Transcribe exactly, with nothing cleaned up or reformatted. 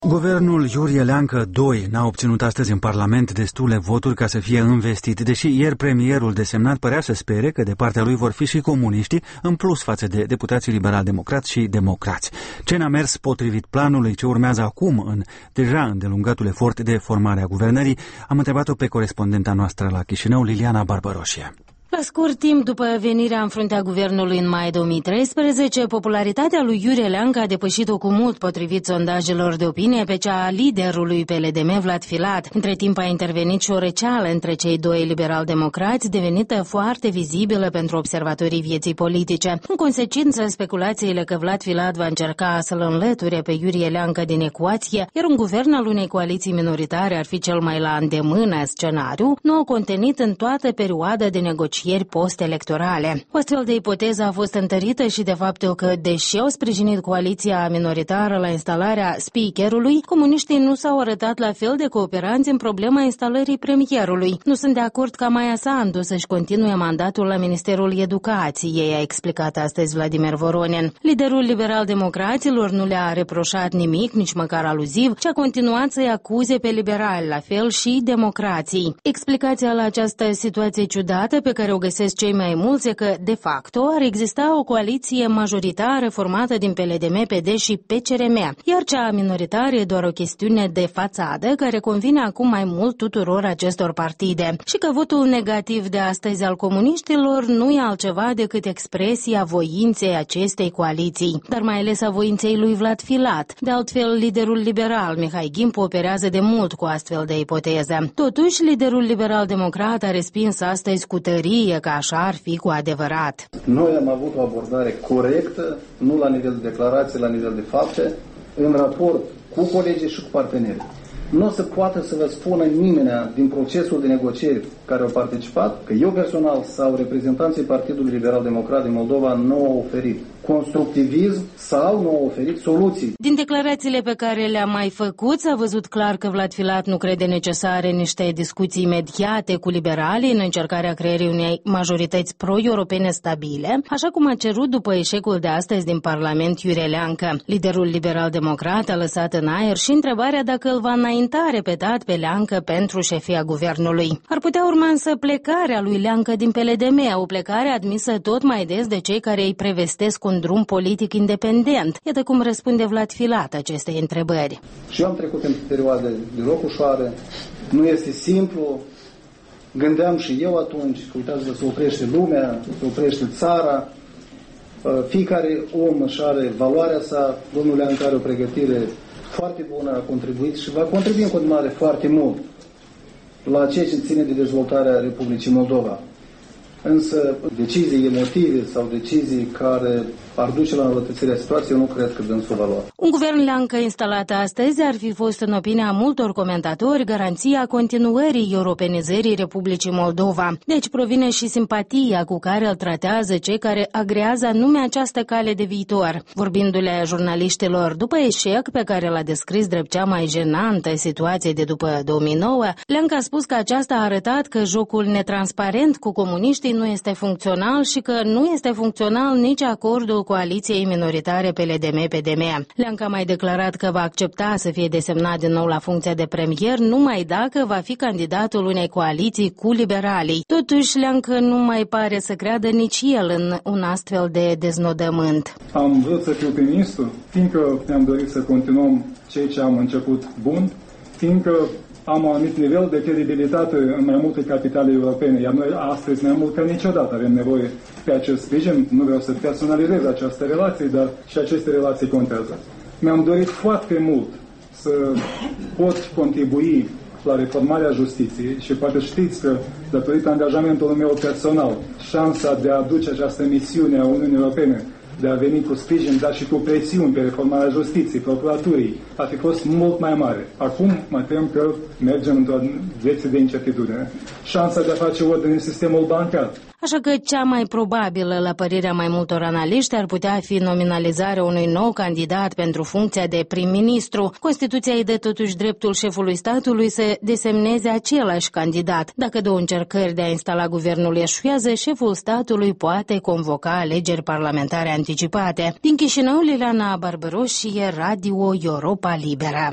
Guvernul Iurie Leancă doi n-a obținut astăzi în Parlament destule voturi ca să fie investit, deși ieri premierul desemnat părea să spere că de partea lui vor fi și comuniștii, în plus față de deputații liberal-democrați și democrați. Ce n-a mers potrivit planului ce urmează acum în deja îndelungatul efort de formare a guvernării, am întrebat-o pe corespondenta noastră la Chișinău, Liliana Barbaroșie. La scurt timp după venirea în fruntea guvernului în mai două mii treisprezece, popularitatea lui Iurie Leancă a depășit-o cu mult potrivit sondajelor de opinie pe cea a liderului P L D M, Vlad Filat. Între timp a intervenit și o răceală între cei doi liberal-democrați, devenită foarte vizibilă pentru observatorii vieții politice. În consecință, speculațiile că Vlad Filat va încerca să-l înlăture pe Iurie Leancă din ecuație, iar un guvern al unei coaliții minoritare ar fi cel mai la îndemână scenariu, nu au contenit în toată perioada de negocieri post-electorale. O astfel de ipoteză a fost întărită și de faptul că, deși au sprijinit coaliția minoritară la instalarea speakerului, comuniștii nu s-au arătat la fel de cooperanți în problema instalării premierului. Nu sunt de acord ca Maia Sandu să-și continue mandatul la Ministerul Educației, a explicat astăzi Vladimir Voronin. Liderul liberal-democraților nu le-a reproșat nimic, nici măcar aluziv, ci a continuat să-i acuze pe liberali, la fel și democrații. Explicația la această situație ciudată pe care o găsesc cei mai mulți e că, de facto, ar exista o coaliție majoritară formată din P L D M, P D și P C R M, iar cea minoritară e doar o chestiune de fațadă care convine acum mai mult tuturor acestor partide și că votul negativ de astăzi al comuniștilor nu e altceva decât expresia voinței acestei coaliții, dar mai ales a voinței lui Vlad Filat. De altfel, liderul liberal, Mihai Gimpu, operează de mult cu astfel de ipoteză. Totuși, liderul liberal-democrat a respins astăzi cu tărie că așa ar fi cu adevărat. Noi am avut o abordare corectă, nu la nivel de declarații, la nivel de fapte, în raport cu colegii și cu partenerii. Nu o să poată să vă spună nimeni din procesul de negocieri care au participat că eu personal sau reprezentanții Partidului Liberal-Democrat din Moldova nu au oferit constructivism sau nu au oferit soluții. Din declarațiile pe care le-a mai făcut, s-a văzut clar că Vlad Filat nu crede necesare niște discuții imediate cu liberalii în încercarea creării unei majorități pro-europene stabile, așa cum a cerut după eșecul de astăzi din Parlament Iurie Leancă. Liderul liberal-democrat a lăsat în aer și întrebarea dacă îl va înainta repetat pe Leancă pentru șefia guvernului. Ar putea urma însă plecarea lui Leancă din P L D M, o plecare admisă tot mai des de cei care îi prevestesc un drum politic independent. Iată cum răspunde Vlad Filat acestei întrebări. Și eu am trecut în perioade deloc ușoare, nu este simplu, gândeam și eu atunci, că uitați-vă, se oprește lumea, se oprește țara, fiecare om își are valoarea sa, domnul Leancă are o pregătire foarte bună, a contribuit și va contribui în continuare foarte mult la ceea ce ține de dezvoltarea Republicii Moldova. Însă decizii emotive sau decizii care ar duce la înrăutățirea situației, eu nu cred că dânsul va lua. Un guvern Leancă instalat astăzi ar fi fost, în opinia multor comentatori, garanția continuării europenizării Republicii Moldova. Deci provine și simpatia cu care îl tratează cei care agrează anume această cale de viitor. Vorbindu-le jurnaliștilor după eșec pe care l-a descris drept cea mai jenantă situație de după două mii nouă, Leancă a spus că aceasta a arătat că jocul netransparent cu comuniștii nu este funcțional și că nu este funcțional nici acordul coaliției minoritare P L D M P D M. Leancă a mai declarat că va accepta să fie desemnat din nou la funcția de premier numai dacă va fi candidatul unei coaliții cu liberalii. Totuși, Leancă nu mai pare să creadă nici el în un astfel de deznodământ. Am vrut să fiu prim-ministru, fiindcă ne-am dorit să continuăm ceea ce am început bun, fiindcă am un anumit nivel de credibilitate în mai multe capitale europene, iar noi astăzi mai mult ca niciodată avem nevoie pe acest sprijin. Nu vreau să personalizez această relație, dar și aceste relații contează. Mi-am dorit foarte mult să pot contribui la reformarea justiției și poate știți că, datorită angajamentului meu personal, șansa de a aduce această misiune a Uniunii Europene, de a veni cu sprijin, dar și cu presiuni pe reformarea justiției, procuraturii, ar fi fost mult mai mare. Acum mă tem că mergem într-o direcție de incertitudine. Șansa de a face ordine în sistemul bancar. Așa că cea mai probabilă, la părerea mai multor analiști, ar putea fi nominalizarea unui nou candidat pentru funcția de prim-ministru. Constituția îi dă totuși dreptul șefului statului să desemneze același candidat. Dacă două încercări de a instala guvernul eșuează, șeful statului poate convoca alegeri parlamentare anticipate. Din Chișinău, Liliana Barbaroșie, Radio Europa Liberă.